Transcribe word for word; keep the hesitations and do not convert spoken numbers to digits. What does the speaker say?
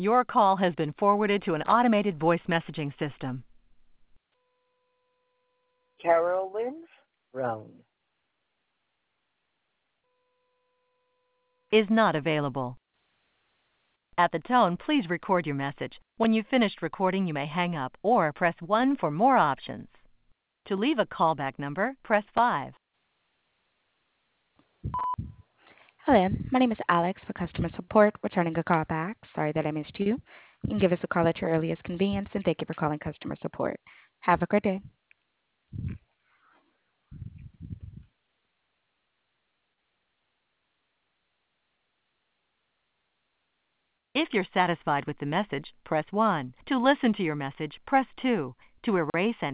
Your call has been forwarded to an automated voice messaging system. Carolyn Brown Is not available. At the tone, please record your message. When you've finished recording, you may hang up or press one for more options. To leave a callback number, press five. Hello, my name is Alex for customer support, returning a call back. Sorry that I missed you. You can give us a call at your earliest convenience, and thank you for calling customer support. Have a great day. If you're satisfied with the message, press one. To listen to your message, press two. To erase and